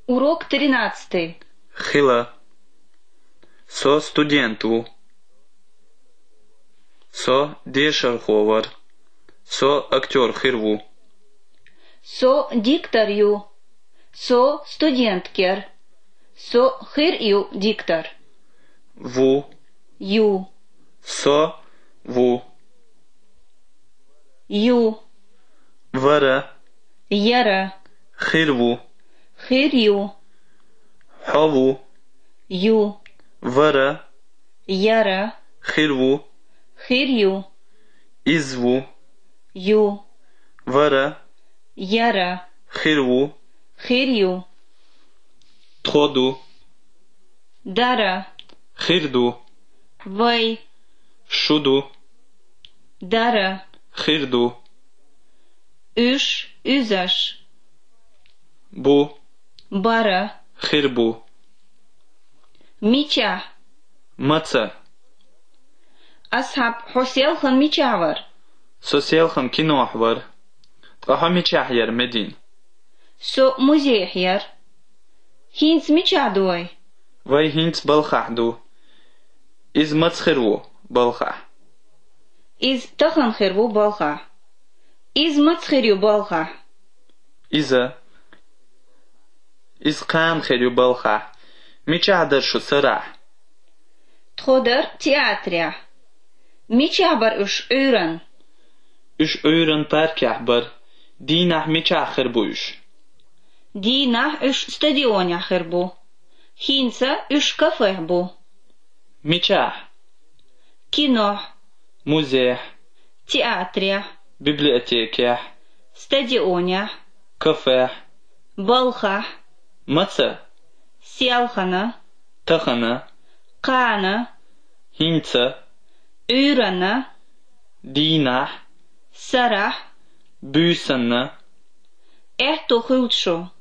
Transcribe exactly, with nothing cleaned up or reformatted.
Урок тринадцатый. Хила. Со студенту. Со дешарховар. Со актер хирву. Со дикторю. Со студенткер. Со хирю диктор. Ву. Ю. Со ву. Ю. Вара. Яра. Хирву. Хирю. Хаву. Ю. Вара. Яра. Хирву. Хирю. Изву. Ю. Вара. Яра. Хирву. Хирю. Тходу. Дара. Хирду. Вай. Шуду. Дара. Хирду. Үш. Үзаш. Бу. Бара. Хирбу. Мича. Маца. أصحاب حسيل خن ميشاور. سوسيالخم كينو أحبر. تقاها ميشاحير مدين. سو مزيحير. هينس ميشادوي. وي هينس بالخحدو. إز متسخرو بالخح. إز تخن خربو بالخا. إز متسخريو بالخا. إذا إز قام خيريو بالخح. ميشادر شو سراح. تخدر تياتريا. ميشابر إش أورن. إش أورن بارك أحبر. دينح ميشاخر بوش. دينح إش ستاديون يخربو. هينسا إش كافيه بو. ميشاح. كينوح. موزيح. تياتريا. بيبليوتيكيح. ستاديونيا. كافيح. بالخا. متى. سيالخنا. تخنا. قانا. هينسا. أورنا. دينح. سرح. بوسنا. إحتو خلشو.